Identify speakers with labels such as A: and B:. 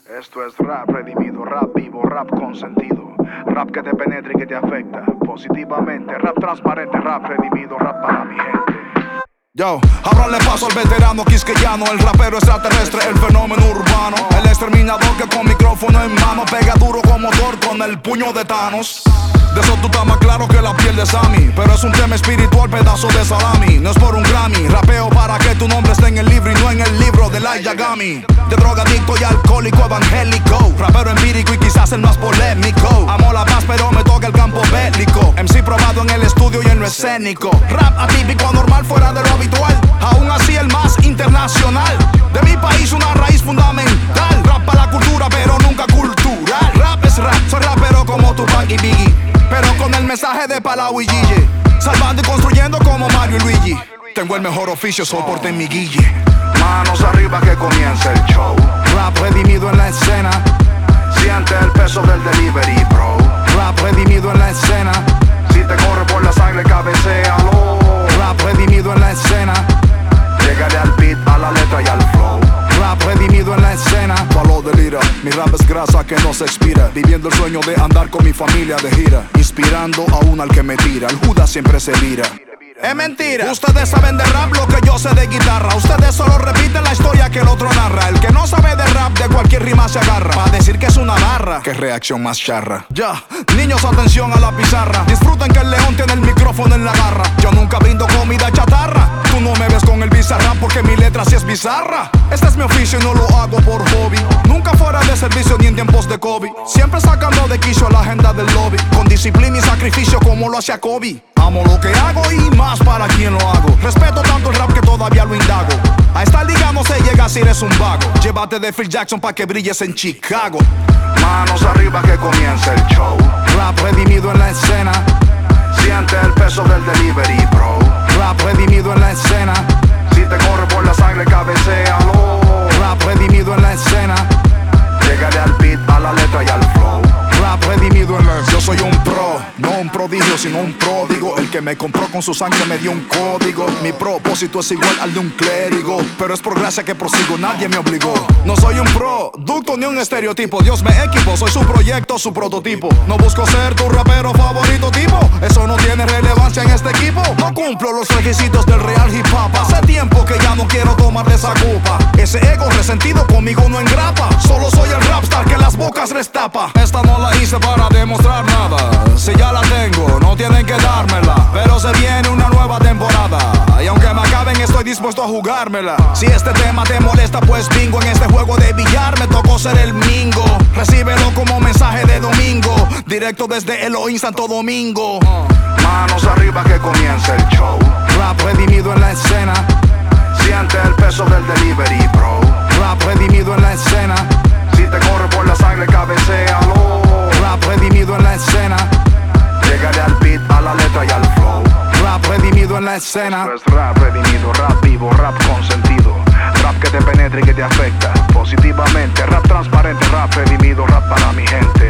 A: Esto es rap redimido, rap vivo, rap con sentido. Rap que te penetra y que te afecta positivamente. Rap transparente, rap redimido, rap para mi gente.
B: Yo, ábrale paso al veterano quisqueyano, el rapero extraterrestre, el fenómeno urbano, el exterminador que con micrófono en mano pega duro como Thor con el puño de Thanos. De eso tú estás más claro que la piel de Sammy, pero es un tema espiritual, pedazo de salami. No es por un Grammy, rapeo para que tu nombre esté en el libro y no en el libro de Light Yagami. De drogadicto y alcohólico evangélico, rapero empírico y quizás el más polémico. Amo la paz pero me toca el campo bélico, MC probado en el estudio y en lo escénico. Rap atípico, normal, fuera de lo habitual, aún así el más internacional. De mi país una raíz fundamental, rap para la cultura pero nunca cultural. Rap es rap, soy rapero como Tupac y Biggie, pero con el mensaje de Palau y Gille, salvando y construyendo como Mario y Luigi. Tengo el mejor oficio, soporte en mi guille.
A: Manos arriba que comience el show.
B: Rap redimido en la escena,
A: siente el peso del delivery, bro.
B: Rap redimido en la escena,
A: si te corre por la sangre, cabecéalo.
B: Rap redimido en la escena,
A: llégale al beat, a la letra y al flow.
B: Rap redimido en la escena, palo de lira. Mi rap es grasa que no se expira, viviendo el sueño de andar con mi familia de gira, inspirando aún al que me tira. El Judas siempre se vira. Es mentira, ustedes saben de rap lo que yo sé de guitarra. Ustedes solo repiten la historia que el otro narra. El que no sabe de rap de cualquier rima se agarra para decir que es una barra. Qué reacción más charra. Ya, niños atención a la pizarra, disfruten que el león tiene el micrófono en la garra. Yo nunca brindo comida chatarra, tú no me ves con el bizarrap porque mi letra sí es bizarra. Este es mi oficio y no lo hago por hobby, nunca fuera de servicio ni en tiempos de COVID. Siempre sacando de quicio a la agenda del lobby, con disciplina y sacrificio como lo hacía Kobe. Amo lo que hago y más para quien lo hago. Respeto tanto el rap que todavía lo indago. A esta liga no se llega si eres un vago. Llévate de Phil Jackson pa' que brilles en Chicago.
A: Manos arriba que comience el show.
B: Rap redimido en la escena,
A: siente el peso del delivery, bro.
B: Rap redimido en la escena,
A: si te corre por la sangre, cabecéalo.
B: Rap redimido en la escena,
A: llégale al beat, a la letra y al flow.
B: Rap redimido en la escena. Yo soy un pro, no un prodigio, sino un pródigo. El que me compró con su sangre me dio un código. Mi propósito es igual al de un clérigo, pero es por gracia que prosigo, nadie me obligó. No soy un producto ni un estereotipo, Dios me equipó, soy su proyecto, su prototipo. No busco ser tu rapero favorito tipo, eso no tiene relevancia en este equipo. No cumplo los requisitos del real hip hop, hace tiempo que ya no quiero tomar de esa copa. Ese ego resentido conmigo no engrapa, solo soy el rapstar que las bocas les tapa. Esta no la hice para demostrar nada, si ya la tengo, no tienen que dármela. Pero se viene una nueva temporada, y aunque me acaben estoy dispuesto a jugármela. Si este tema te molesta pues bingo, en este juego de billar me tocó ser el mingo. Recíbelo como mensaje de domingo, directo desde Elohim Santo Domingo.
A: Manos arriba que comience el show.
B: Rap redimido en la escena,
A: siente el peso del delivery, bro.
B: Rap redimido en la escena,
A: si te corre por la sangre, cabecéalo.
B: Rap redimido en la escena,
A: llégale al beat, a la letra y al flow.
B: Rap redimido en la escena.
A: Esto es rap redimido, rap vivo, rap con sentido. Rap que te penetra y que te afecta positivamente. Rap transparente, rap redimido, rap para mi gente.